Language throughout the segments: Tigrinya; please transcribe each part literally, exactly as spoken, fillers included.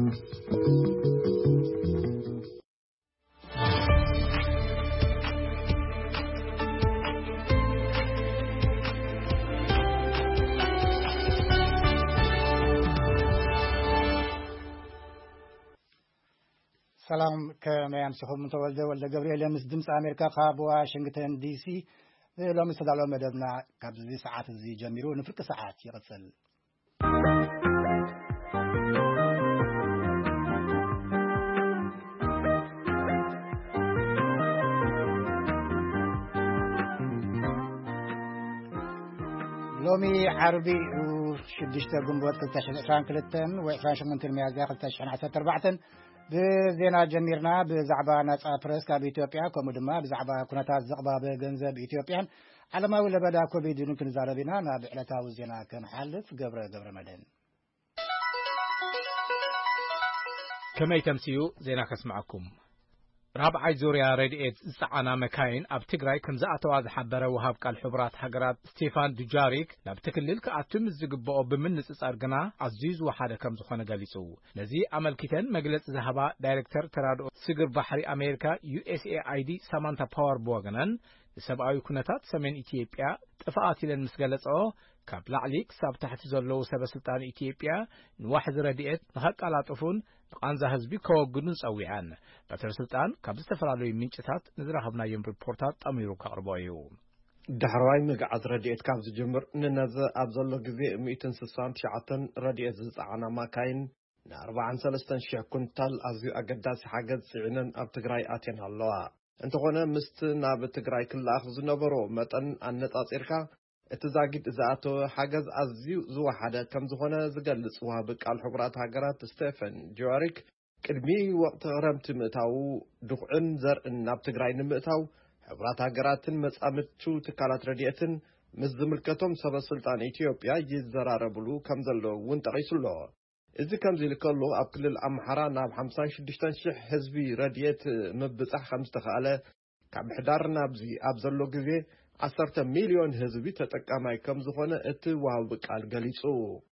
سلام كمان سخم متولد ولا جبريل يمس دمس أمريكا خاب واشنطن دي سي لو مستدعوا مددنا قبل ساعات زي جميرون نفرق ساعات يرسل لومي عربي وشدشت جنبوت كلتاش عشرين كلتن وعشرين شمنت الميازة كلتاش عشرة أربعة بزينا جميرنا بزعبا ناس بريس كاب إثيوبيا كمدما بزعبا كنتات زغبا بجنزب إثيوبيا على ما ولا بدا كوفيد يمكن زاربينا ما بعلتها وزينا كان حلف قبر قبر مدن كما يتمسيو زينا كسمعكم رابع زوريا ريديت سعنا مكاين اب تግራይ ከም ዝኣተዋ ዝሓበረ ወሃብ ቃል ሕቡራት ሃገራት ስቴፋን ዱጃሪክ ናብ ትክልል ከኣትም ዝግበኦ ብምንጽጻር ግና ኣዝዩ ዝወሓደ ከም ዝኾነ ገሊጹ ነዚ ኣመልኪተን መግለጽ ዝሃባ ዳይሬክተር ተራድኦ ስግር ባሕሪ ኣሜሪካ ዩ ኤስ ኤ አይ ዲ ሳማንታ ፓወር ቦገነን ሰብኣዊ ኩነታት ሰሜን ኢትዮጵያ ጥፋኣት ኢለን ምስ ገለጸኦ ካብ ላዕሊ ክሳብ ታሕቲ ዘለዉ ሰበስልጣን ኢትዮጵያ ንዋሕዚ ረድኤት ንኸቃላጥፉን ንቃንዛ ህዝቢ ከወግኑን ጸዊዓን በትረስልጣን ካብ ዝተፈላለዩ ምንጭታት ንዝረኸብናዮም ሪፖርታት ጠሚሩ ከቕርቦ እዩ ድሕረዋይ መግዓት ረድኤት ካብ ዝጅምር ንነዘ ኣብ ዘሎ ግዜ مئة وستة وتسعين ረድኤት ዝፀዓና ማካይን ن ثلاثة وأربعين شح ኩንታል ኣዝዩ ኣገዳሲ ሓገዝ ጽዕነን ኣብ ትግራይ ኣትየን ኣለዋ እንተኾነ ምስቲ ናብ ትግራይ ክላኽ ዝነበሮ መጠን ኣነጻጺርካ እቲ ዛጊድ ዝኣተወ ሓገዝ ኣዝዩ ዝወሓደ ከም ዝኾነ ዝገልጽ ወሃብ ቃል ሕቡራት ሃገራት ስቴፈን ዱጃሪክ ቅድሚ ወቕቲ ክረምቲ ምእታው ድኹዕን ዘርእን ናብ ትግራይ ንምእታው ሕቡራት ሃገራትን መጻምድቱ ትካላት ረድኤትን ምስ ዝምልከቶም ሰበስልጣን ኢትዮጵያ ይዘራረብሉ ከም ዘለዉ እውን ጠቒሱሎ እዚ ከምዚ ልከሎ ኣብ ክልል ኣምሓራ ናብ خمسة وخمسين شح ህዝቢ ረድኤት ምብጻሕ ከም ዝተኻእለ ካብ ምሕዳር ናብዚ ኣብ ዘሎ ግዜ عشرة مليون ህዝቢ ተጠቃማይ ከም ዝኾነ እቲ ወሃብ ቃል ገሊጹ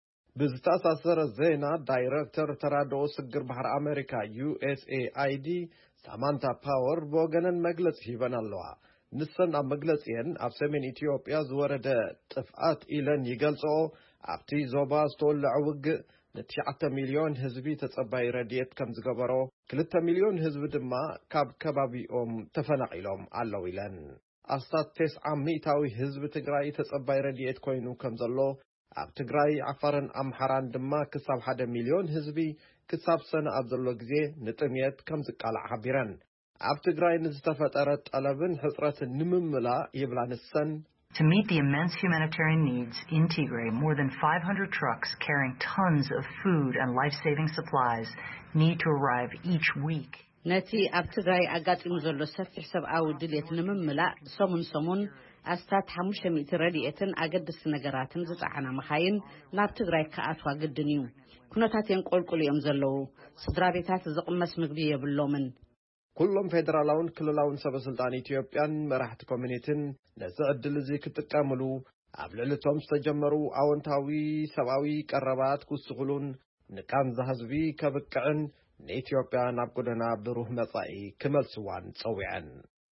ብዝተኣሳሰረ ዜና ዳይሬክተር ተራድኦ ስግር ባሕሪ ኣሜሪካ ዩ ኤስ ኤ አይ ዲ ሳማንታ ፓወር ብወገነን መግለጽ ሂበን ኣለዋ ንሰን ኣብ መግለጺአን ኣብ ሰሜን ኢትዮጵያ ዝወረደ ጥፍኣት ኢለን ይገልጽኦ ኣብቲ ዞባ ዝተወልዐ ውግእ ንتسعة مليون ህዝቢ ተጸባይ ረድኤት ከም ዝገበሮ ክልተ ሚልዮን ህዝቢ ድማ ካብ ከባቢኦም ተፈናቒሎም ኣለዉ ኢለን ኣስታት تسعة ሚእታዊ ህዝቢ ትግራይ ተጸባይ ረድኤት ኮይኑ ከም ዘሎ ኣብ ትግራይ ዓፋርን ኣምሓራን ድማ ክሳብ ሓደ ሚልዮን ህዝቢ ክሳብ ሰነ ኣብ ዘሎ ግዜ ንጥምየት ከም ዝቃልዕ ሓቢረን ኣብ ትግራይ ንዝተፈጠረ ጠለብን ሕጽረትን ንምምላእ ይብላ ንሰን To meet the immense humanitarian needs in Tigray, more than five hundred trucks carrying tons of food and life-saving supplies need to arrive each week. نتي ኣብ ትግራይ ኣጋጢሙ ዘሎ ሰፊሕ ሰብኣዊ ድሌት ንምምላእ ሰሙን ሰሙን ኣስታት خمسة مئة ረድኤትን ኣገደስቲ ነገራትን ዝፀዓና መኻይን ናብ ትግራይ ከኣትዋ ግድን እዩ ኩነታት የንቆልቁል እዮም ዘለዉ ስድራ ቤታት ዝቕመስ ምግቢ የብሎምን ኩሎም ፌደራላውን ክልላውን ሰበስልጣን ኢትዮጵያን መራሕቲ ኮሚኒቲን ነዚ ዕድል እዚ ክጥቀምሉ ኣብ ልዕልቶም ዝተጀመሩ ኣወንታዊ ሰብኣዊ ቀረባት ክውስኹሉን ንቃንዛ ህዝቢ ከብቅዕን ንኢትዮጵያ ናብ ጎደና ብሩህ መጻኢ ክመልስዋን ጸዊዐን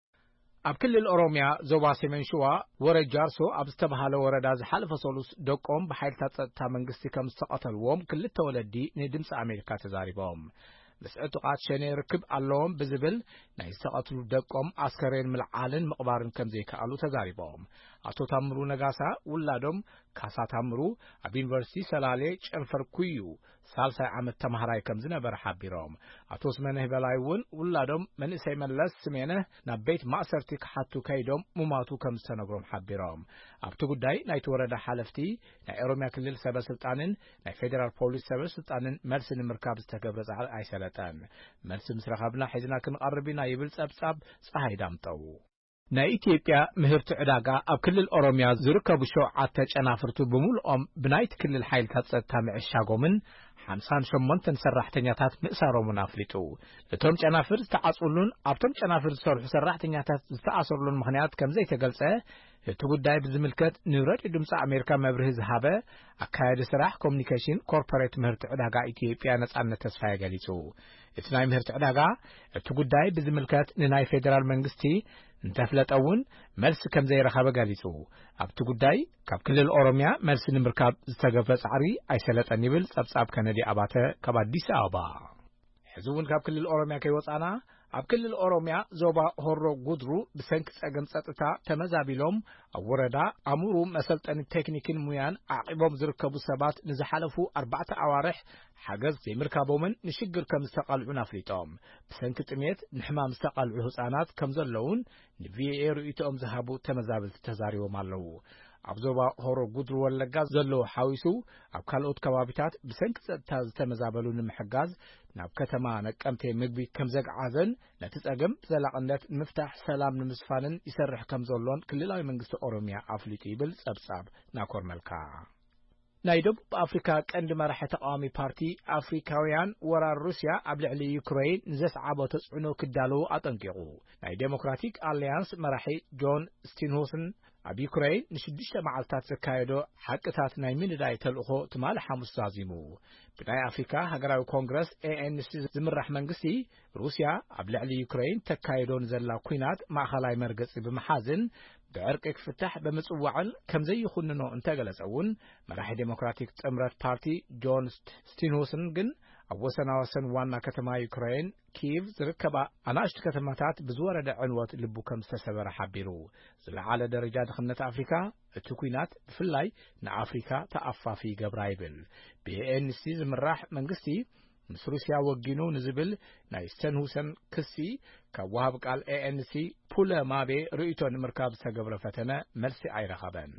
ኣብ ክልል ኦሮሚያ ዞባ ሰሜን ሸዋ ወረዳ ጃርሶ ኣብ ዝተባሃለ ወረዳ ዝሓለፈ ሰሉስ ደቆም ብሓይልታት ጸጥታ መንግስቲ ከም ዝተቐተልዎም ክልተ ወለዲ ንድምፂ ኣሜሪካ ተዛሪቦም مسعتقات شني ركب اللهم بزبل نايستقتلوا دقهم عسكرين ملعالن مقبارن كم زي كالو تزاريبهم أتو تامرو نغاسا ولادهم كاسا تامرو أب يونيفرسيتي سلالي چنفر كويو سالسا عمد تمهراي كم زي نبر حبيرهم أتو سمنه بلايون ولادهم من إساي ملس سمينه نبيت مأسرتك حتو كايدهم مماتو كم سنقرهم حبيرهم أبتو قداي نايتو ورد حالفتي ناي إروميا كليل سبا سلطانن ناي فيدرال بوليس سبا سلطانن مرسن مركاب استقبرز على أي سلطان مرسن مسرخبنا حيزنا كنقربنا يبل سبساب صحي دامتو ናይ ኢትዮጵያ ምህርት ዕዳጋ ኣብ ክልል ኦሮሚያ ዝርከቡ ሸውዓተ ጨናፍርቱ በሙሉኦም ብናይት ክልል ሓይልታት ጸጥታ ምዕሻጎምን ሓምሳን ሸሞንተ ሰራሕተኛታት ምእሳሮምን ኣፍሊጡ እቶም ጨናፍር ዝተዓጽሉን ኣብቶም ጨናፍር ዝሰርሑ ሰራሕተኛታት ዝተኣሰሩሉን ምኽንያት ከም ዘይተገልጸ እቲ ጉዳይ ብዝምልከት ንሬድዮ ድምፂ ኣሜሪካ መብርሂ ዝሃበ ኣካያዲ ስራሕ ኮሙኒኬሽን ኮርፖሬት ምህርቲ ዕዳጋ ኢትዮጵያ ነጻነት ተስፋዬ ገሊጹ እቲ ናይ ምህርቲ ዕዳጋ እቲ ጉዳይ ብዝምልከት ንናይ ፌደራል መንግስቲ እንተፍለጠውን መልሲ ከም ዘይረኸበ ገሊጹ ኣብቲ ጉዳይ ካብ ክልል ኦሮሚያ መልሲ ንምርካብ ዝተገበ ጻዕሪ ኣይሰለጠን ይብል ጸብጻብ ከነዲ ኣባተ ካብ አዲስ አበባ ሕዝቡን ካብ ክልል ኦሮሚያ ከይወጻና ኣብ ክልል ኦሮሚያ ዞባ ሆሮ ጉድሩ ብሰንኪ ጸገም ጸጥታ ተመዛቢሎም ኣብ ወረዳ ኣሙሩ መሰልጠኒ ቴክኒክን ሙያን ዓቂቦም ዝርከቡ ሰባት ንዝሓለፉ ኣርባዕተ ኣዋርሕ ሓገዝ ዘይምርካቦምን ንሽግር ከም ዝተቃልዑን ኣፍሊጦም ብሰንኪ ጥሜት ንሕማም ዝተቃልዑ ህጻናት ከም ዘለውን ንቪኦኤ ርእይቶኦም ዝሃቡ ተመዛበልቲ ተዛሪቦም ኣለዉ ኣብ ዞባ ሆሮ ጉድሩ ወለጋ ዘለዎ ሓዊሱ ኣብ ካልኦት ከባቢታት ብሰንኪ ጸጥታ ዝተመዛበሉ ንምሕጋዝ ናብ ከተማ ነቀምቴ ምግቢ ከም ዘግዓዘን ነቲ ጸገም ዘላቕነት ንምፍታሕ ሰላም ንምስፋንን ይሰርሕ ከም ዘሎን ክልላዊ መንግስቲ ኦሮሚያ ኣፍሊጡ ይብል ጸብጻብ ናኮር መልካ ናይ ደቡብ ኣፍሪካ ቀንዲ መራሒ ተቃዋሚ ፓርቲ ኣፍሪካውያን ወራር ሩስያ ኣብ ልዕሊ ዩክሬን ንዘስዓቦ ተጽዕኖ ክዳለዉ ኣጠንቂቑ ናይ ዴሞክራቲክ ኣሊያንስ መራሒ ጆን ስቲንሆስን ኣብ ዩክሬን ንሽዱሽተ መዓልታት ዘካየዶ ሓቅታት ናይ ምንዳይ ተልእኾ ትማል ሐሙስ ዛዚሙ ብናይ ኣፍሪካ ሃገራዊ ኮንግረስ ኤኤንሲ ዝምራሕ መንግስቲ ሩስያ ኣብ ልዕሊ ዩክሬን ተካይዶን ዘላ ኩናት ማእኸላይ መርገጺ ብምሓዝን ብዕርቂ ክፍታሕ ብምጽዋዕን ከም ዘይኹንኖ እንተገለጸውን መራሒ ዴሞክራቲክ ጥምረት ፓርቲ ጆን ስቲንሆስን ግን ኣብ ወሰናወሰን ዋና ከተማ ዩክሬን ኪየቭ ዝርከባ ኣናእሽቲ ከተማታት ብዝወረደ ዕንወት ልቡ ከም ዝተሰበረ ሓቢሩ ዝለዓለ ደረጃ ድኽነት ኣፍሪካ እቲ ኩናት ብፍላይ ንኣፍሪካ ተኣፋፊ ገብራ ይብል ብኤኤንሲ ዝምራሕ መንግስቲ ምስ ሩስያ ወጊኑ ንዝብል ናይ ስቲንሆስን ክሲ ካብ ወሃብ ቃል ኤኤንሲ ፑለ ማቤ ርእይቶ ንምርካብ ዝተገብረ ፈተነ መልሲ ኣይረኸበን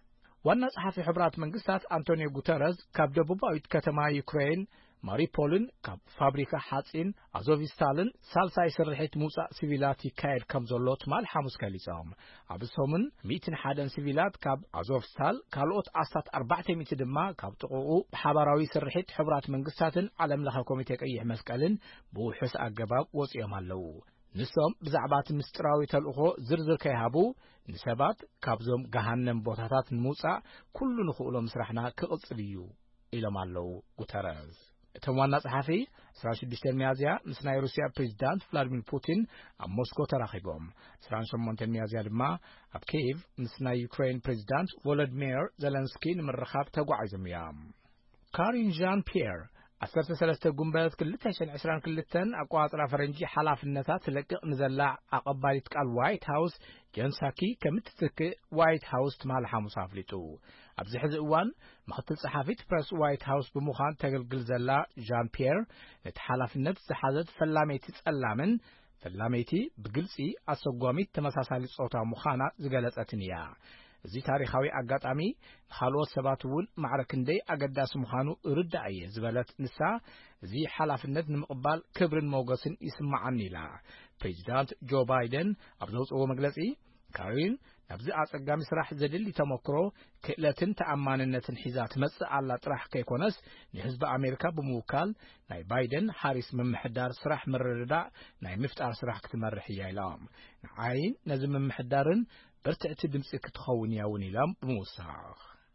ዋና ጸሓፊ ሕብራት መንግስታት አንቶኒዮ ጉተረስ ካብ ደቡባዊት ከተማ ዩክሬን ማሪፖልን ካብ ፋብሪካ ሓጺን አዞቪስታልን ሳልሳይ ስርሒት ሙጻእ ሲቪላት ይካየድ ከም ዘሎ ትማል ሐሙስ ገሊጾም ኣብ ሶምን መቶ ወሓደ ሲቪላት ካብ አዞቪስታል ካልኦት ኣስታት ኣርባዕተ ሚእቲ ድማ ካብ ጥቑኡ ብሓባራዊ ስርሒት ሕብራት መንግስታትን ዓለም ለኸ ኮሚቴ ቀይሕ መስቀልን ብውሑስ ኣገባብ ወጽኦም ኣለዉ ንሶም ብዛዕባ እቲ ምስጢራዊ ተልእኾ ዝርዝር ከይሃቡ ንሰባት ካብዞም ገሃነም ቦታታት ንምውጻእ ኩሉ ንኽእሎ ምስራሕና ክቕጽል እዩ ኢሎም ኣለዉ ጉተረስ እቶም ዋና ጸሓፊ عشرة وستين ሚያዝያ ምስ ናይ ሩስያ ፕሬዝዳንት ቭላድሚር ፑቲን ኣብ ሞስኮ ተራኺቦም عشرة وثمانية ሚያዝያ ድማ ኣብ ኪየቭ ምስ ናይ ዩክሬን ፕሬዝዳንት ቮሎዲሚር ዘለንስኪ ንምርኻብ ተጓዒዞም እዮም ካሪን ዣን ፒየር عشرة وثلاثين ጉንበት ክልተ ሸሕን ዒስራን ክልተን ኣቋጽራ ፈረንጂ ሓላፍነታት ትለቅቕ ንዘላ ኣቐባሊት ቃል ዋይት ሃውስ ጀን ሳኪ ከም እትትክእ ዋይት ሃውስ ትማል ሐሙስ ኣፍሊጡ ኣብዚ ሕዚ እዋን ምክትል ጸሓፊት ፕረስ ዋይት ሃውስ ብምዃን ተገልግል ዘላ ዣን ፒየር ነቲ ሓላፍነት ዝሓዘት ፈላመይቲ ጸላምን ፈላመይቲ ብግልጺ ኣሰጓሚት ተመሳሳሊ ጾታ ምዃና ዝገለጸትን እያ እዚ ታሪኻዊ ኣጋጣሚ ንኻልኦት ሰባት እውን ማዕረ ክንደይ ኣገዳሲ ምዃኑ ርዳእ እየ ዝበለት ንሳ እዚ ሓላፍነት ንምቕባል ክብርን ሞገስን ይስማዓኒ ኢላ ፕሬዚዳንት ጆ ባይደን ኣብ ዘውፅዎ መግለጺ ካሪን ናብዚ ኣጸጋሚ ስራሕ ዘድሊ ተመክሮ ክእለትን ተኣማንነትን ሒዛ ትመጽእ ኣላ ጥራሕ ከይኮነስ ንህዝቢ ኣሜሪካ ብምውካል ናይ ባይደን ሃሪስ ምምሕዳር ስራሕ ምርድዳእ ናይ ምፍጣር ስራሕ ክትመርሕ እያ ኢሎም ንዓይን ነዚ ምምሕዳርን ብርትዕቲ ድምፂ ክትኸውን እያ እውን ኢሎም ብምውሳኽ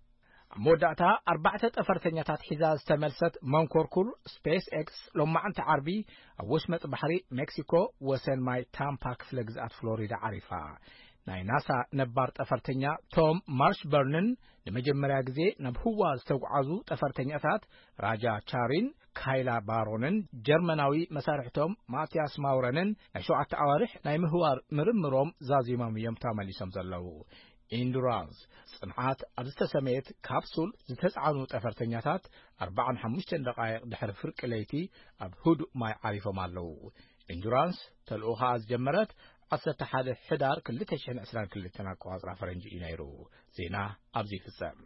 ኣብ መወዳእታ ኣርባዕተ ጠፈርተኛታት ሒዛ ዝተመልሰት መንኮርኩር ስፔስ ኤክስ ሎማዓንቲ ዓርቢ ኣብ ወሽመጥ ባሕሪ ሜክሲኮ ወሰን ማይ ታምፓ ክፍለ ግዝኣት ፍሎሪዳ ዓሪፋ ናይ ናሳ ነባር ጠፈርተኛ ቶም ማርሽበርንን ንመጀመርያ ግዜ ናብ ህዋ ዝተጓዓዙ ጠፈርተኛታት ራጃ ቻሪን ካይላ ባሮንን ጀርመናዊ መሳርሕቶም ማቲያስ ማውረንን ናይ ሸውዓተ ኣዋርሕ ናይ ምህዋር ምርምሮም ዛዚሞም እዮም ተመሊሶም ዘለዉ ኢንዱራንስ ጽንዓት ኣብ ዝተሰመየት ካፕሱል ዝተጻዕኑ ጠፈርተኛታት ኣርባዓ ወሓሙሽተ ደቓይቕ ድሕሪ ፍርቂ ለይቲ ኣብ ህዱእ ማይ ዓሪፎም ኣለዉ ኢንዱራንስ ተልእኾ ዝጀመረት عشرة وواحد حدار ክልተ ሸሕን ዒስራን ክልተን ኣቋጽራ ፈረንጂ እዩ ነይሩ ዜና ኣብዚ ፍጸም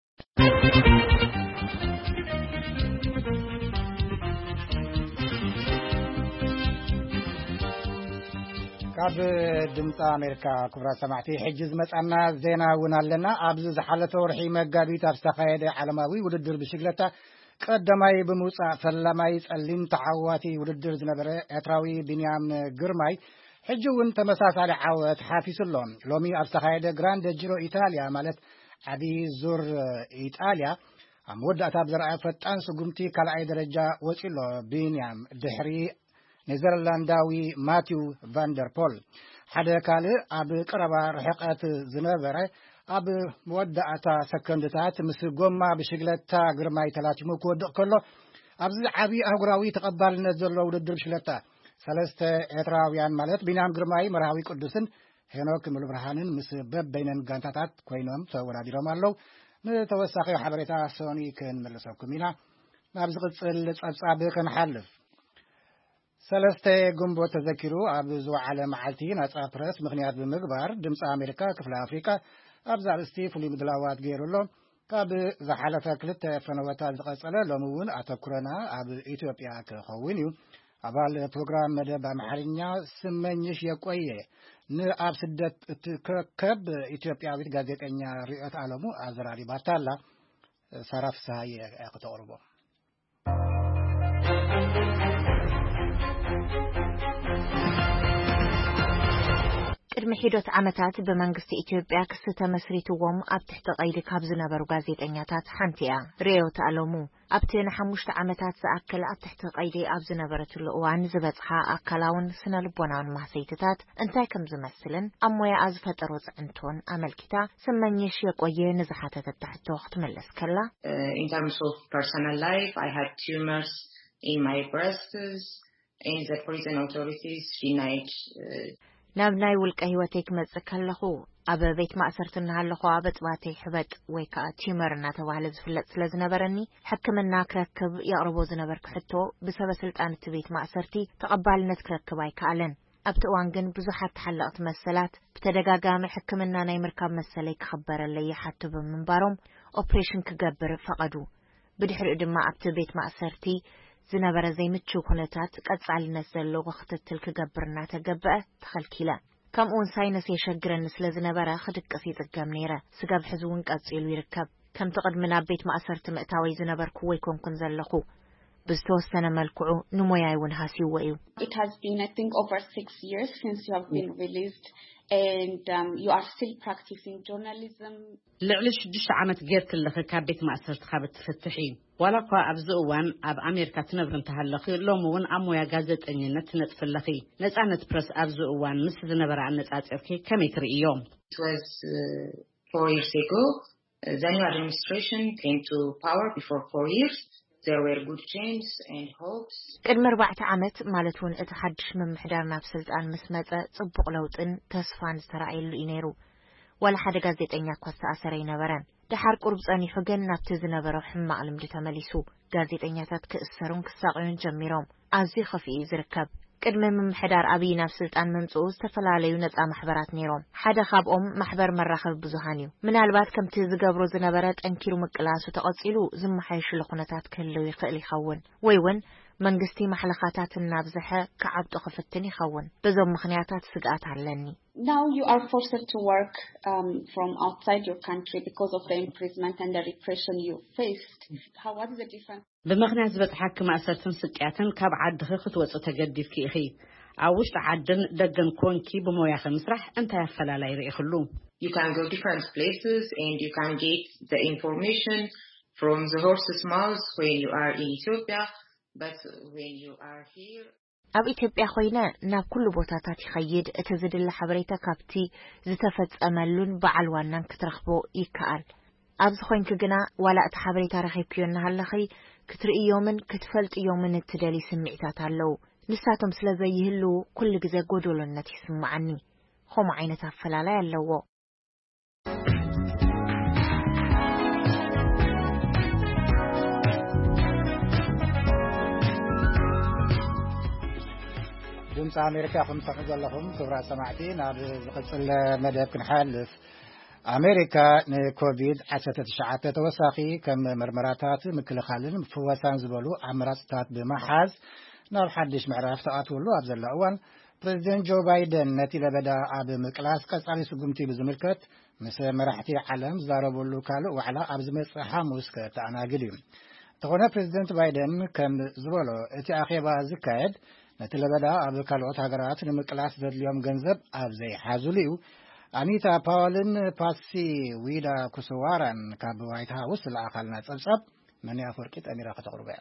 ካብ ድምፂ ኣሜሪካ ክቡራት ሰማዕቲ ሕጂ ዝመጻና ዜና እውን ኣለና ኣብዚ ዝሓለፈ ወርሒ መጋቢት ኣብ ዝተኻየደ ዓለማዊ ውድድር ብሽክለታ ቀዳማይ በመውጻእ ፈላማይ ጸሊም ተዓዋቲ ውድድር ዝነበረ ኤርትራዊ ቢንያም ግርማይ ሕጂውን ተመሳሳሊ ዓወት ሓፊሱሎም ሎሚ ኣብ ዝተኻየደ ግራንድ ጂሮ ኢጣልያ ማለት ዓቢ ዙር ኢጣልያ ኣብ መወዳእታ ብዝረኣየ ፈጣን ስጉምቲ ካልኣይ ደረጃ ወፂሎ ቢንያም ድሕሪ ኔዘርላንዳዊ ማቲው ቫንደርፖል ሓደ ካልእ ኣብ ቀረባ ርሕቀት ዝነበረ ኣብ መወዳእታ ሰከንድታት ምስ ጎማ ብሽግለታ ግርማይ ተላቲሙ ክወድቕ ከሎ ኣብዚ ዓቢ ኣህጉራዊ ተቐባልነት ዘለዎ ውድድር ብሽግለታ ሰለስተ ኤርትራውያን ማለት ቢንያም ግርማይ መርሃዊ ቅዱስን ሄኖክ ሙሉብርሃንን ምስ በበይነን ጋንታታት ኮይኖም ተወዳዲሮም ኣለው ንተወሳኺ ሓበሬታ ሶኒ ክንመልሰኩም ኢና ናብ ዝቕፅል ጸብጻብ ክንሓልፍ ሰለስተ ግንቦት ተዘኪሩ ኣብ ዝወዓለ መዓልቲ ናጻ ፕረስ ምኽንያት ብምግባር ድምፂ ኣሜሪካ ክፍለ ኣፍሪካ ኣብ ዛርእስቲ ፍሉይ ምድላዋት ገይሩሎ ካብ ዝሓለፈ ክልተ ፈነወታት ዝቐጸለ ሎሚ እውን ኣተኩረና ኣብ ኢትዮጵያ ክኸውን እዩ ኣባል ፕሮግራም መደብ ኣምሓርኛ ስመኝሽ የቆየ ንኣብ ስደት እትርከብ ኢትዮጵያዊት ጋዜጠኛ ርዕዮት ኣለሙ ኣዘራሪባታ ኣላ ሳራ ፍስሃየ ክተቕርቦ ቅድሚ ሒዶት ዓመታት በመንግስቲ ኢትዮጵያ ክስ ተመስሪትዎም ኣብ ትሕቲ ቀይዲ ካብ ዝነበሩ ጋዜጠኛታት ሓንቲ እያ ርዕዮት ኣለሙ ኣብቲ ንሓሙሽተ ዓመታት ዝኣክል ኣብ ትሕቲ ቀይዲ ኣብ ዝነበረትሉ እዋን ዝበፅሓ ኣካላውን ስነ ልቦናውን ማህሰይትታት እንታይ ከም ዝመስልን ኣብ ሞያ ዝፈጠሮ ፅዕንቶን ኣመልኪታ ስመኝሽ የቆየ ንዝሓተተ ትሕቶ ክትመለስ ከላ in terms of personal life I had tumors in my breasts and the prison authorities denied uh, ናብ ናይ ውልቀ ህይወተይ ክመጽእ ከለኹ ኣብ ቤት ማእሰርቲ እናሃለኹ ኣብ ጥባተይ ሕበጥ ወይ ከዓ ቲመር እናተባህለ ዝፍለጥ ስለ ዝነበረኒ ሕክምና ክረክብ የቕርቦ ዝነበርክ ሕቶ ብሰበ ስልጣን እቲ ቤት ማእሰርቲ ተቐባልነት ክረክብ ኣይከኣለን ኣብቲ እዋን ግን ብዙሓት ተሓለቕቲ መሰላት ብተደጋጋሚ ሕክምና ናይ ምርካብ መሰለይ ክኽበረለይ ይሓቱ ብምንባሮም ኦፕሬሽን ክገብር ፈቐዱ ብድሕሪኡ ድማ ኣብቲ ቤት ማእሰርቲ ዝነበረ ዘይምቹ ኩነታት ቀጻልነት ዘለዎ ክትትል ክገብርና ተገብአ ተኸልኪለ ከምኡውን ሳይነስ የሸግረኒ ስለ ዝነበረ ክድቅስ ይጽገም ነይረ ስጋብ ሕዝውን ቀጺሉ ይርከብ ከምቲ ቅድሚ ናብ ቤት ማእሰርቲ ምእታወይ ዝነበርኩ ወይ ኮንኩን ዘለኹ ብዝተወሰነ መልክዑ ንሞያይ እውን ሃሲዎ እዩ It has been I think over six years since you have been released and um, you are still practicing journalism ልዕሊ ሽዱሽተ ዓመት ጌርክለኺ ካብ ቤት ማእሰርቲ ካብ እትፍትሒ ዋላ እኳ ኣብዚ እዋን ኣብ ኣሜሪካ ትነብር እንተሃለኺ ሎሚ እውን ኣብ ሞያ ጋዜጠኝነት ትነጥፍለኺ ነፃነት ፕረስ ኣብዚ እዋን ምስ ዝነበረ ኣነጻጽርኪ ከመይ ትርእዮም It was uh, four years ago uh, the new administration came to power before four years there were good changes and hopes ቅድሚ ኣርባዕተ ዓመት ማለት እውን እቲ ሓድሽ ምምሕዳር ናብ ስልጣን ምስ መጸ ጽቡቕ ለውጥን ተስፋን ዝተረኣየሉ እዩ ነይሩ ወላ ሓደ ጋዜጠኛ እኳ ዝተኣሰረ ይነበረን ድሓር ቁርብ ጸኒሑ ግን ናብቲ ዝነበረ ሕማቕ ልምዲ ተመሊሱ ጋዜጠኛታት ክእሰሩን ክሳቅዩን ጀሚሮም ኣዝዩ ኸፊኡ ዝርከብ ቅድሚ ምምሕዳር ኣብይ ናብ ስልጣን መምጽኡ ዝተፈላለዩ ነፃ ማሕበራት ነይሮም ሓደ ካብኦም ማሕበር መራኸቢ ብዙሃን እዩ ምናልባት ከምቲ ዝገብሮ ዝነበረ ጠንኪሩ ምቅላሱ ተቐጺሉ ዝመሓየሽሉ ኩነታት ክህልው ይኽእል ይኸውን ወይ እውን መንግስቲ ማሕለኻታት እናብዝሐ ከዓብጡ ክፍትን ይኸውን በዞም ምኽንያታት ስግኣት ኣለኒ Now you are forced to work um, from outside your country because of the imprisonment and the repression you faced. How what is the difference? ብምኽንያት ዝበፅሓክ ማእሰርትን ስቅያትን ካብ ዓድኺ ክትወፅእ ተገዲድኪ ኢኺ ኣብ ውሽጢ ዓድን ደገን ኮንኪ ብሞያኺ ምስራሕ እንታይ ኣፈላላይ ርኢኽሉ You can go different places and you can get the information from the horse's mouth when you are in Ethiopia but when you are here ኣብ ኢትዮጵያ ኮይነ ናብ ኩሉ ቦታታት ይኸይድ እቲ ዝድለ ሓበሬታ ካብቲ ዝተፈጸመሉን በዓል ዋናን ክትረኽቦ ይከኣል ኣብዚ ኮይንክ ግና ዋላ እቲ ሓበሬታ ረኺብክዮ እናሃለኺ ክትርእዮምን ክትፈልጥዮምን እትደሊ ስምዒታት ኣለዉ ንሳቶም ስለ ዘይህሉ ኩሉ ግዜ ጎደሎነት ይስምዓኒ ከምኡ ዓይነት ኣፈላላይ ኣለዎ ድምፂ ኣሜሪካ ከም ትሰምዑ ዘለኹም ክቡራት ሰማዕቲ ናብ ዝቕፅል መደብ ክንሓልፍ ኣሜሪካ ንኮቪድ ዓሰርተ ትሽዓተ ተወሳኺ ከም ምርመራታት ምክልኻልን ምፍዋሳን ዝበሉ ኣመራፅታት ብምሓዝ ናብ ሓድሽ ምዕራፍ ተኣትወሉ ኣብ ዘላ እዋን ፕሬዚደንት ጆ ባይደን ነቲ ለበዳ ኣብ ምቅላስ ቀጻሊ ስጉምቲ ብዝምልከት ምስ መራሕቲ ዓለም ዝዛረበሉ ካልእ ዋዕላ ኣብ ዝመጽእ ሐሙስ ከተኣናግድ እዩ تقولنا بريزيدنت بايدن كم زبالو اتي أخيبا زكايد نتلبدا أبو كالوت هاجرات نمكلاس ذات اليوم جنزب أبزي حازوليو أنيتا باولن باسي ويدا كسوارن كابو وايت هاوس الأخلنا تسبسب من يفرقت أميرا خطغربيا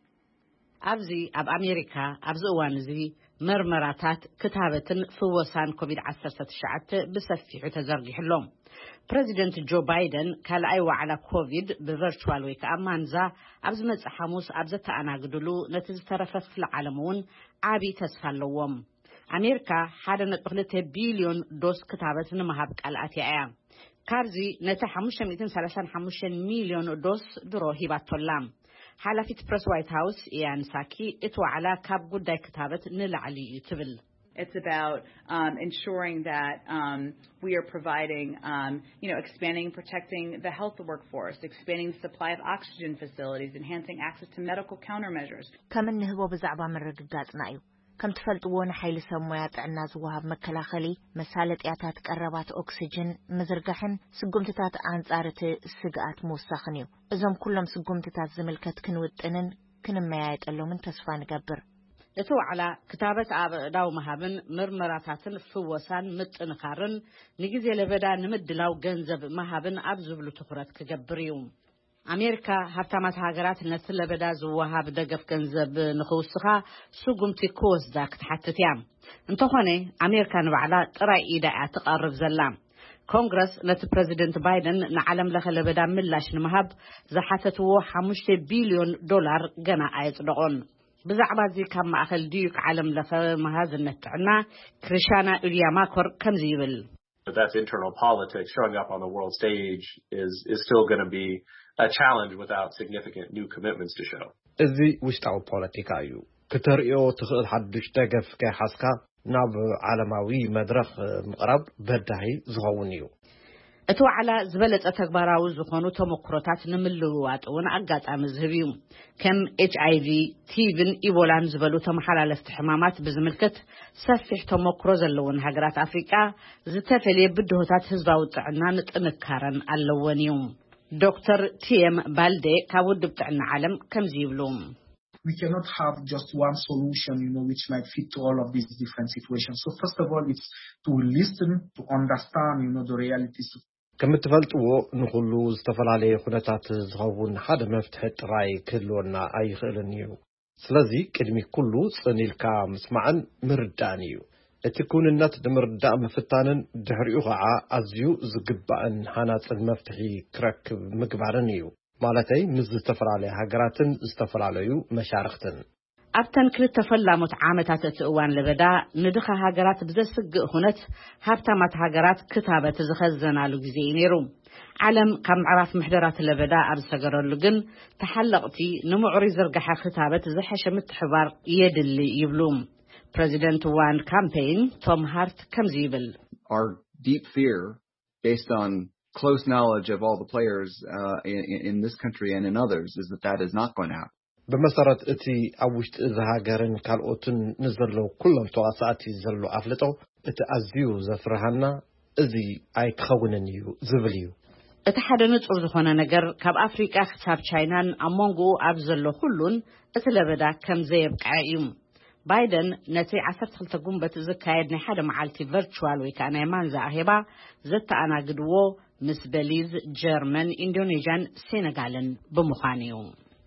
أبزي أب أمريكا أبزوان زي مرمراتات كتابة فوسان كوفيد عشرة تشعت بسفيح تزرقح اللوم بريزيدنت جو بايدن كال أيوة على كوفيد بفيرتشوال ويك أمانزا أبز مز حموس أبز تأنا قدلو نتز ترفت في العالمون عابي تسفال لوم أمريكا حادة نتبغلت بيليون دوس كتابة نمهابك الأتياء كارزي نتحموشا مئتين سلسان حموشا مليون دوس دروهي باتولام حالفت بريس وايت هاوس إيان ساكي اتو على كاب قداي كتابة نلعلي يتبل. It's about um, ensuring that um, we are providing, um, you know, expanding and protecting the health workforce, expanding the supply of oxygen facilities, enhancing access to medical countermeasures. كمن نهبو بزعبا من رقداتنا أيو كم تفلطوون حيل سمويات عنا زوهاب مكلاخلي مسالة إعتات قربات أكسجين مزرقحن سقومتتات أنصارت سقات موسخنيو إذن كلهم سقومتتات زملكت كنوت إنن كنميات اللو من تسفان قبر اتو على كتابة عب داو مهابن مرمراتاتن فوسان متنخارن نجزي لبدا نمد لاو جنزب مهابن أبزبلو تخرات كجبريوم أمريكا هفتمت هاجرات نسل بدا زوهاب دقف جنزب نخوصها سوقمتي كوز داك حتى تيام انتخوني أمريكا نبعلا ترى إيدا تقرب زلام كونغرس نت بريزيدنت بايدن نعلم لخل بدا ملاش نمهاب زحتتو حمشت بليون دولار جنا آيت دقون بزعبا زي كم معخل ديوك علم لفهم هذا النتعنا كريشانا إلياماكور كم زيبل. But that's internal politics. Showing up on the world stage is is still going to be a challenge without significant new commitments to show. إذا وشتاو بوليتيكا يو كتريو تخل حدش تقف كحسكا ناب عالماوي مدرخ مقرب بدهي زغونيو. اتو على زبلت اتكبراو زخونو تمقرطات نملوات ونعقات امزهبيوم كم اتش اي في تيفن ايبولان زبلو تمحلال استحمامات بزملكت سفح تمقرو زلون هاجرات افريقيا زتفلي بدهوتات حزباو طعنا نطنكارن اللونيوم دكتور تيم بالدي كاود بتاعنا عالم كم زيبلوم. We cannot have just one solution, you know, which might fit to all of these different situations. So first of all, it's to listen, to understand, you know, the realities. كم تفلتوا نقولوا استفلالي خناتات زغون حدا مفتح راي كلنا أي خلنيو. سلازي كلمي كله صنيلكا مسمعا مردانيو. تكون الناس دمردا مفتانن دحريو غعا أزيو زقبان حانات المفتحي كراك مقبارنيو. مالتي مز استفلالي هاجراتن استفلاليو مشارختن. أبتن كل تفلمت عامتات التقوان لبدا ندخل هاجرات بزسق هنت هبتمت هاجرات كتابة زخزنا لجزينيرو علم كم عرف محضرات لبدا أبسجر اللجن تحلقتي نمعري زرقح كتابة زحش متحبار يد اللي يبلوم President One campaign توم هارت كم زيبل. Our deep fear based on close knowledge of all the players uh, in, in this country and in others is that that is not going to happen. بمسارات اتي اوشت زهاجرن كالوتن نزلوا كلهم تواساتي زلوا افلطو اتازيو زفرهنا ازي اي تخوننيو زبليو اتحدنت زخونه نجر كاب افريقيا حساب تشاينان امونغو ابزلو كلن اتلبدا كم زيب قايم بايدن نتي عشرة خلطة قنبت زكايدني حدا معالتي فيرتشوال ويكانا يمان زاهبا زدت انا قدوو مس بليز جيرمان اندونيجان سينغالن بمخانيو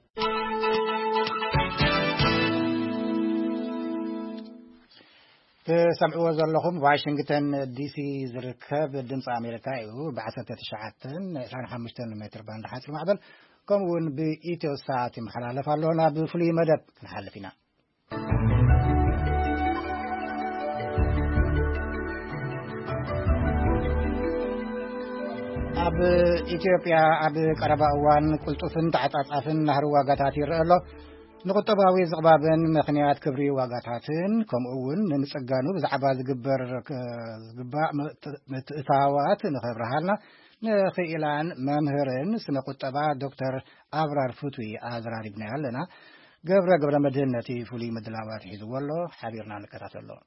سمعوا زلهم واشنطن دي سي زركب دمص امريكا يو بعثت تشعتن عشرين وخمسة متر باند حاسب معدل كمون بإيتيو ساعة محلالة فالونا بفلي مدد نحلفنا أب إثيوبيا أب قرباوان قلطفن تعطافن نهر واغاتات يرألو نقطباوي زغبابن مخنيات كبري واغاتاتن كمؤون نمصغانو بزعبا زغبر زغبا متتاوات نخبرهالنا نخيلان ممهرن سنه قطبا دكتور أبرار فتوي أزرار ابن علنا قبر قبر مدينتي فولي مدلاوات حزولو حبيرنا نكتاتلو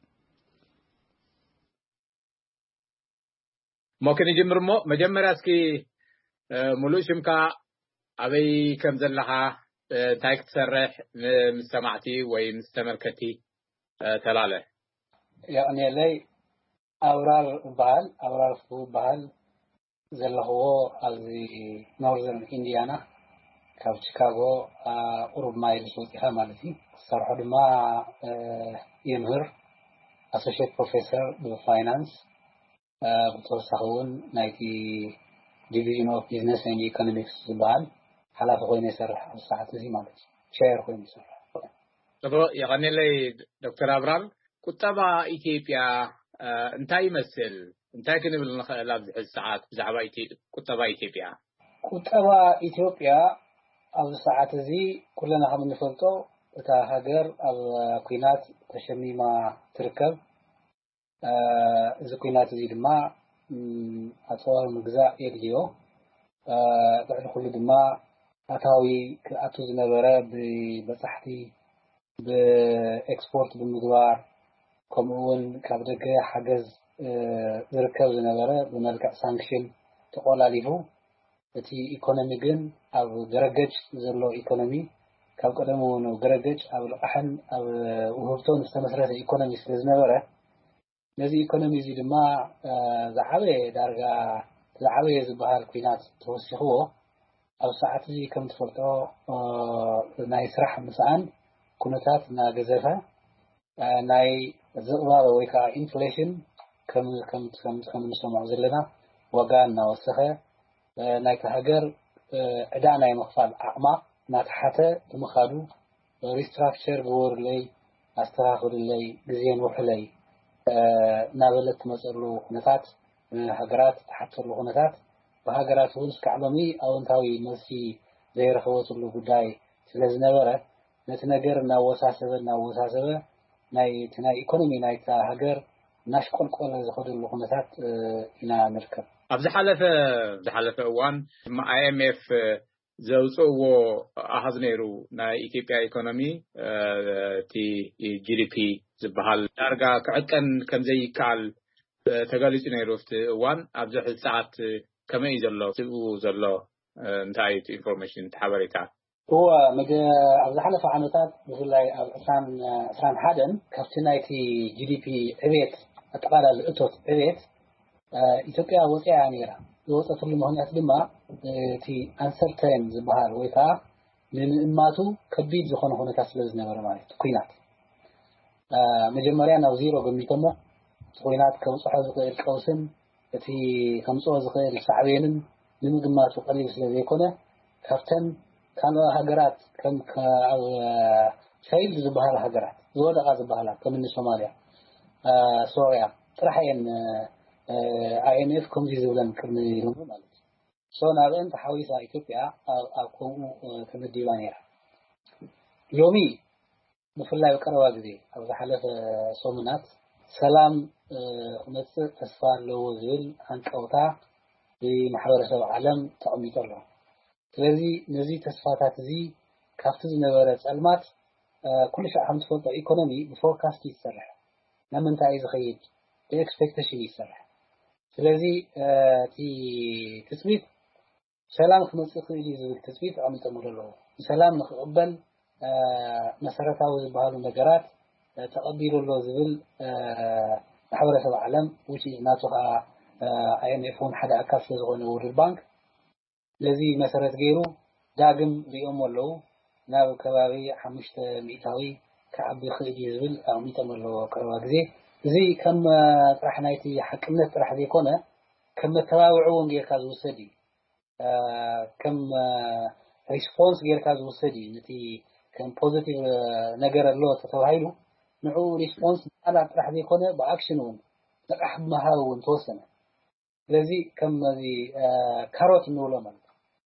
ممكن يجمر مو مجمر اسكي ملوشمكا أبي كم زلها እንታይ ክትሰርሕ ምስ ሰማዕቲ ወይ ምስ ተመልከቲ ተላለ ያኔ ላይ አውራር ባህል አውራር ፉ ባህል ዘለህዎ ኣብዚ ኖርዘርን ኢንዲያና ካብ ቺካጎ ቁሩብ ማይል ወፂኻ ማለት እዩ ሰርሖ ድማ የምህር አሶሺየት ፕሮፌሰር በፋይናንስ ብተወሳኺ እውን ናይቲ ዲቪዥን ኦፍ ቢዝነስ ኤንድ ኢኮኖሚክስ ዝበሃል ሓላፊ ኮይኑ ይሰርሕ ኣብ ሰዓት እዚ ማለት እዩ ቼር ኮይኑ ይሰርሕ ጥሩ የቀኒለይ ዶክተር አብራር ቁጠባ ኢትዮጵያ እንታይ ይመስል እንታይ ክንብል ንኽእል ኣብዚ ሕዚ ሰዓት ብዛዕባ ቁጠባ ኢትዮጵያ ቁጠባ ኢትዮጵያ ኣብ ሰዓት እዚ ኩለና ከም እንፈልጦ እታ ሃገር ኣብ ኩናት ተሸሚማ ትርከብ እዚ ኩናት እዚ ድማ ኣጽዋር ምግዛእ የድልዮ ብዕሊ ኩሉ ድማ ኣታዊ ክኣቱ ዝነበረ ብበጻሕቲ ብኤክስፖርት ብምግባር ከምኡውን ካብ ደገ ሓገዝ ዝርከብ ዝነበረ ብመልክዕ ሳንክሽን ተቆላሊፉ እቲ ኢኮኖሚ ግን ኣብ ገረገጭ ዘሎ ኢኮኖሚ ካብ ቀደም እውን ገረገጭ ኣብ ልቃሕን ኣብ ውህብቶን ዝተመስረተ ኢኮኖሚ ስለ ዝነበረ ነዚ ኢኮኖሚ እዚ ድማ ዝዓበየ ዳርጋ ዝዓበየ ዝበሃል ኩናት ተወሲኽዎ ኣብ ሰዓት እዚ ከም ትፈልጦ ናይ ስራሕ ምስኣን ኩነታት እናገዘፈ ናይ ዝቕባበ ወይ ከዓ ኢንፍሌሽን ከም ከም ከም ንሰምዖ ዘለና ዋጋ እናወሰኸ ናይቲ ሃገር ዕዳ ናይ ምኽፋል ዓቕማ እናተሓተ ብምኻዱ ሪስትራክቸር ግበሩለይ ኣስተኻኽሉለይ ግዜን ውሕለይ ናበለት ትመፀሉ ኩነታት ሃገራት ተሓተሉ ኩነታት በሃገራት እውን እስካዕ ሎሚ ኣወንታዊ መልሲ ዘይረኸበትሉ ጉዳይ ስለ ዝነበረ ነቲ ነገር እናወሳሰበ እናወሳሰበ ናይ ናይ ኢኮኖሚ ናይታ ሃገር ናሽቆልቆለ ዝኸደሉ ኩነታት ኢና ንርከብ ኣብዚ ሓለፈ ዝሓለፈ እዋን አይ ኤም ኤፍ ዘውፅእዎ ኣሃዝ ነይሩ ናይ ኢትዮጵያ ኢኮኖሚ እቲ ጂዲፒ ዝበሃል ዳርጋ ክዕቀን ከም ዘይከኣል ተገሊጹ ነይሩ ኣብቲ እዋን ኣብዚ ሕዚ ሰዓት ከመይ ዘሎ ትብኡ ዘሎ እንታይ ኢንፎርሜሽን ተሓበሬታ هو مجا ኣብዚ ሓለፈ ዓመታት ብፍላይ ኣብ عشرين عشرين واحد ካብቲ ናይቲ ጂዲፒ ዕቤት ኣጠቃላሊ እቶት ዕቤት ኢትዮጵያ ወፂያ ነይራ ዝወፀትሉ ምክንያት ድማ እቲ አንሰርተን ዝበሃል ወይ ከዓ ንምእማቱ ከቢድ ዝኾነ ኩነታት ስለ ዝነበረ ማለት ኩናት መጀመርያ ናብ ዜሮ ገሚቶሞ ኩናት ከውፅሖ ዝኽእል ቀውስን እቲ ከምፅኦ ዝኽእል ሳዕቤንን ንምግማቱ ቀሊል ስለ ዘይኮነ ካብተን كان هجرات كم أو شيء زبالة هجرات زود غاز زبالة كم من الصوماليا سوريا راحين آي إم إف كم جزولان كم يوم مالك سو نابن تحاول سا إثيوبيا أو أو كم كم الديوانية يومي بفلا يكروا جدي أو زحلة صومنات سلام نفس أسفار لو زول عن كوتا بمحاورة العالم تعميد الله ስለዚህ ነዚህ ተስፋታት እዚ ካብቲ ዝነበረ ጸልማት ኩሉ ሻዕ ከም ትፈልጦ ኢኮኖሚ ብፎርካስት ይሰርሕ ንምንታይ ዝኸይድ ብኤክስፔክቴሽን ይሰርሕ ስለዚህ እቲ ትስቢት ሰላም ክመጽእ ክእል ዝብል ትስቢት ኣምጥሙሉ ኣሎ ሰላም ንኽቕበል መሰረታዊ ዝበሃሉ ነገራት ተቐቢሉሎ ዝብል ማሕበረሰብ ዓለም which is ናቱ አይ ኤም ኤፍ ውን ሓደ ኣካል ስለ ዝኾነ ወርልድ ባንክ ለዚህ መሰረት ገይሩ ዳግም ሪኦም ወለው ናብ ከባቢ خمسة ሚእታዊ ከዓቢ ክእል ዝብል ኣሚጦም ኣሎ ቀረባ ግዜ እዚ ከም ጥራሕ ናይቲ ሓቅነት ጥራሕ ዘይኮነ ከም ተባብዑ እውን ጌርካ ዝውሰድ ከም ሪስፖንስ ጌርካ ዝውሰድ ነቲ ከም ፖዚቲቭ ነገር ኣሎ ተተባሂሉ ንዑ ሪስፖንስ ኣላ ጥራሕ ዘይኮነ ብኣክሽን እውን ጥራሕ መሃብ እውን ተወሰነ ስለዚህ ከም እዚ ካሮት ንብሎ ማለት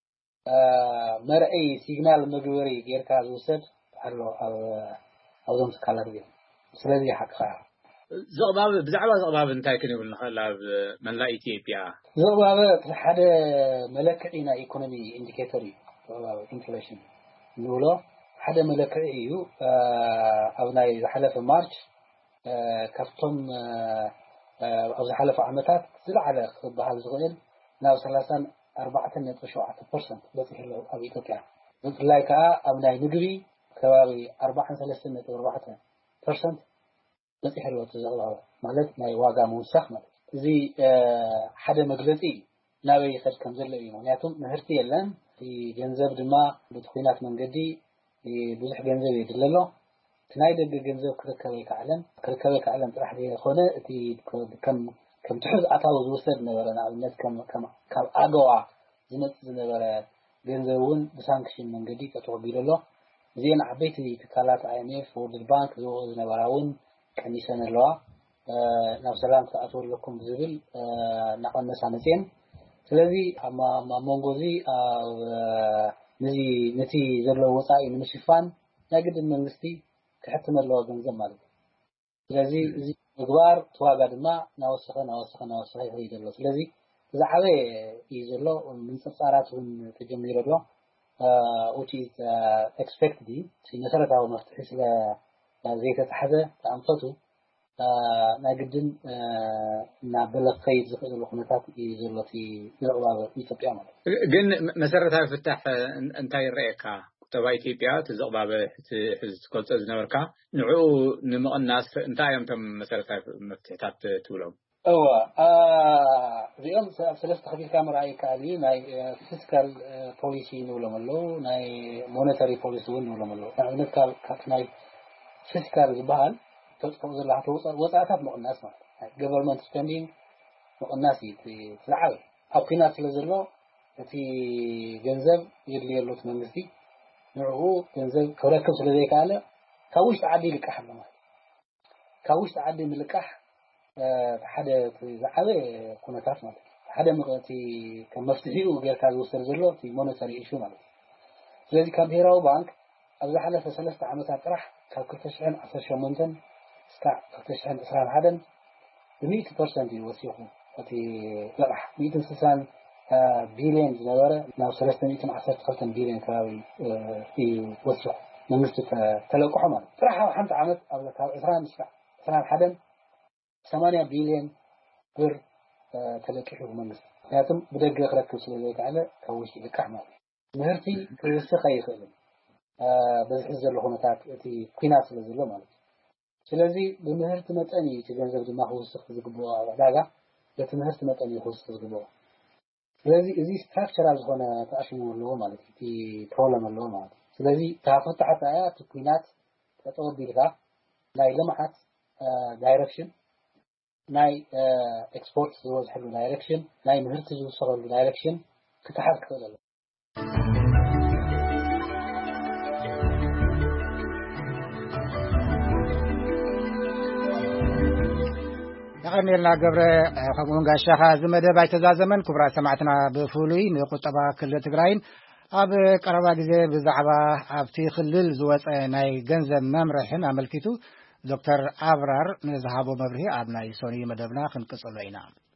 مرئي سيجنال مجوري غير كاز وسد على أوزم سكالرية سلذي حقها زغباب بزعبة زغباب انتاي كن يقول نخلا من لا إثيوبيا زغباب حدا ملكعينا إيكونومي إنديكاتوري إنفليشن نقوله حدا ملكعيو أو ناي حلف مارش كفتم أو حلف عمتات زرع على بهذا الزغيل ناو ثلاثة أربعة نتوشوا عشرة بالمئة بس هلا أبي تكع ብፍላይ ከዓ ኣብ ናይ ምግቢ ከባቢ أربعة وثلاثين ነጥብ أربعة ፐርሰንት በፂሕ ሕልወት ዘቕላባ ማለት ናይ ዋጋ ምውሳኽ ማለት እዚ ሓደ መግለፂ ናበይ ይኸድ ከም ዘሎ እዩ ምክንያቱም ምህርቲ የለን እቲ ገንዘብ ድማ ብትኩናት መንገዲ ብዙሕ ገንዘብ የድለሎ ናይ ደገ ገንዘብ ክርከበ ይከኣለን ክርከበ ይከኣለን ጥራሕ ዘይኮነ እቲ ከም ከም ትሕዝ ኣታዊ ዝወሰድ ነበረ ንኣብነት ከም ካብ ኣገዋ ዝመጽእ ዝነበረ ገንዘቡን ብሳንክሽን መንገዲ ከተወቢለሎ እዚአን ዓበይቲ ትካላት አይ ኤም ኤፍ ወርልድ ባንክ ዝነበራውን ቀኒሰን ኣለዋ ናብ ሰላም ተኣትወለኩም ዝብል ናቐነሳ መፅን ስለዚ ኣማ መንጎዚ ነዚ ነቲ ዘለዎ ወፃኢ ንምሽፋን ናይ ግድን መንግስቲ ክሕትም ኣለዎ ገንዘብ ማለት ስለዚ እዚ ምግባር ተዋጋ ድማ ናወሰኸ ናወሰኸ ናወሰኸ ይኸይድ ኣሎ ስለዚ እዚ ዓበየ እዩ ዘሎ ምንፅፃራት እውን ተጀሚሩ ኣሎ which is uh, expected في مسألة مفتوح سلا زي تتحدى تأمطته ናይ ግድን ናበለ ከይድ ዝኽእል ኩነታት እዩ ዘሎ እቲ ዝዕባበ ኢትዮጵያ ማለት ግን መሰረታዊ ፍታሕ እንታይ ይረአካ ቁጠባ ኢትዮጵያ ተዘቕባበ ሕዝ ትገልጾ ዝነበርካ ንዕኡ ንምቕናስ እንታይ እዮም ቶም መሰረታዊ መፍትሕታት ትብሎም እዋ እዚኦም ሰለስተ ከፊልካ ምርኣይ ይከኣል እዩ ናይ ፊስካል ፖሊሲ ንብሎም ኣለዉ ናይ ሞኔታሪ ፖሊሲ እውን ንብሎም ኣለዉ ንኣብነት ካብ ናይ ፊስካል ዝበሃል ተፅፎ ዘላህ ወፃእታት መቕናስ ማለት ገቨርንመንት ስፔንዲንግ መቕናስ እዩ ዝዓበ ኣብ ኩናት ስለ ዘሎ እቲ ገንዘብ የድልየሎት መንግስቲ ንዕኡ ገንዘብ ክረክብ ስለ ዘይከኣለ ካብ ውሽጢ ዓዲ ይልቃሕ ኣሎ ማለት ካብ ውሽጢ ዓዲ ምልቃሕ ሓደ ዝዓበ ኩነታት ማለት ሓደ ምቕቲ ከም መፍትሒኡ ጌርካ ዝወሰድ ዘሎ እቲ ሞኔታሪ ኢሹ ማለት ስለዚ ካብ ብሄራዊ ባንክ ኣብ ዝሓለፈ ሰለስተ ዓመታት ጥራሕ ካብ ክልተ ሽሕን ዓሰርተ ሸሞንተን እስካዕ ክልተ ሽሕን ዕስራን ሓደን ብሚእቲ ፐርሰንት እዩ ወሲኹ እቲ ልቓሕ ሚእትን ስሳን ቢልዮን ዝነበረ ናብ ሰለስተ ሚእትን ዓሰርተ ክልተን ቢልዮን ከባቢ እዩ ወሲኹ መንግስቲ ተለቅሖ ማለት ጥራሕ ኣብ ሓንቲ ዓመት ኣብ ካብ ዕስራን እስካዕ ዕስራን ሓደን ثمانية ቢልዮን ብር ተለቂሑ መንግስቲ ምክንያቱም ብደገ ክረክብ ስለ ዘይከኣለ ካብ ውሽጢ ይልቃሕ ማለት ምህርቲ ክውስኽ ኣይኽእልን በዝሒ ዘሎ ኩነታት እቲ ኩናት ስለ ዘሎ ማለት ስለዚ ብምህርቲ መጠን እዩ እቲ ገንዘብ ድማ ክውስኽ ዝግብኦ ኣብ ዕዳጋ በቲ ምህርቲ መጠን እዩ ክውስኽ ዝግብኦ ስለዚ እዚ ስትራክቸራል ዝኾነ ተኣሽሙ ኣለዎ ማለት እቲ ፕሮብለም ኣለዎ ማለት ስለዚ ታፈታሓት ኣያ እቲ ኩናት ተጠወቢልካ ናይ ልምዓት ዳይሬክሽን ናይ ኤክስፖርት ዝወስሕሉ ዳይሬክሽን ናይ ምህርቲ ዝውሰኸሉ ዳይሬክሽን ክትሓዝ ክኽእል ኣሎ ተቐኒልና ገብረ ከምኡን ጋሻኻ ዝመደብ ኣይተዛዘመን ክቡራት ሰማዕትና ብፍሉይ ንቁጠባ ክልል ትግራይን ኣብ ቀረባ ግዜ ብዛዕባ ኣብቲ ክልል ዝወፀ ናይ ገንዘብ መምርሕን ኣመልኪቱ ዶክተር ኣብራር ንዝሃቦ መብርሂ ኣብ ናይ ሶኒ መደብና ክንቅጽሎ ኢና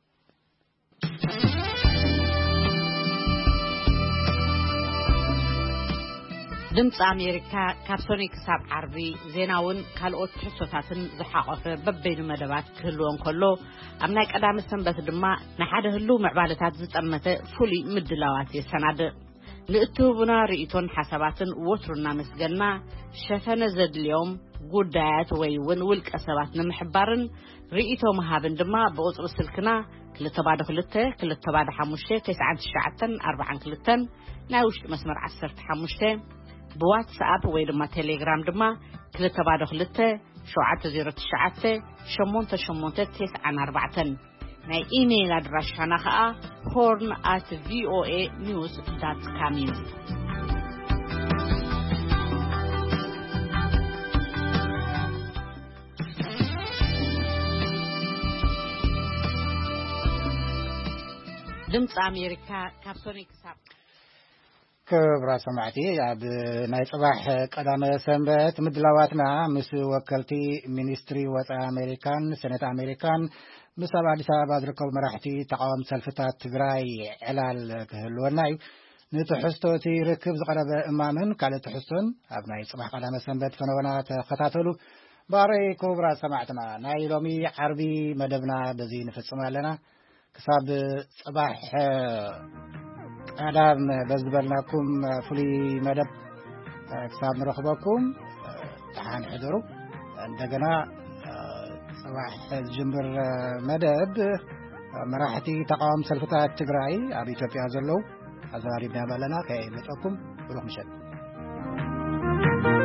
ድምፂ ኣሜሪካ ካብ ሶኒ ክሳብ ዓርቢ ዜናውን ካልኦት ትሕሶታትን ዝሓቆፈ በበይኑ መደባት ክህልዎን ከሎ ኣብ ናይ ቀዳሚ ሰንበት ድማ ንሓደ ህልው ምዕባለታት ዝጠመተ ፍሉይ ምድላዋት የሰናድእ ንእትውቡና ርእይቶን ሓሳባትን ወትሩና መስገልና ሸፈነ ዘድልዮም ጉዳያት ወይ እውን ውልቀ ሰባት ንምሕባርን ርእይቶ መሃብን ድማ ብቁጽሪ ስልክና ክልተ ባዶ ክልተ ክልተ ባዶ ሓሙሽተ ትስዓን ትሽዓተን ኣርባዓን ክልተን ናይ ውሽጢ መስመር ዓሰርተ ሓሙሽተ ብዋትስኣፕ ወይ ድማ ቴሌግራም ድማ ክልተ ባዶ ክልተ ሸውዓተ ዜሮ ትሽዓተ ሸሞንተ ሸሞንተ ትስዓን ኣርባዕተን ናይ ኢሜይል ኣድራሻና ከዓ horn at voa news dot com እዩ ድምፂ ኣሜሪካ ካብ ሶኒ ክሳብ ክቡራት ሰማዕቲ ኣብ ናይ ጽባሕ ቀዳመ ሰንበት ምድላዋትና ምስ ወከልቲ ሚኒስትሪ ወፃኢ ኣሜሪካን ሰነት ኣሜሪካን ምስ ኣብ ኣዲስ ኣበባ ዝርከቡ መራሕቲ ተቃዋሚ ሰልፍታት ትግራይ ዕላል ክህልወና እዩ ንትሕዝቶ እቲ ርክብ ዝቐረበ እማምን ካልእ ትሕዝቶን ኣብ ናይ ጽባሕ ቀዳመ ሰንበት ፈነወና ተኸታተሉ ባረይ ክቡራት ሰማዕትና ናይ ሎሚ ዓርቢ መደብና በዚ ንፍጽም ኣለና ክሳብ ጽባሕ أعلام بزبلناكم فلي مدب كتاب نرخبكم تعان حضروا عندنا صباح جمبر مدب مراحتي تقام سلفتات تقرأي أبي توفي هذا اللو هذا ريبنا بلنا كي نتأكم بروح مشد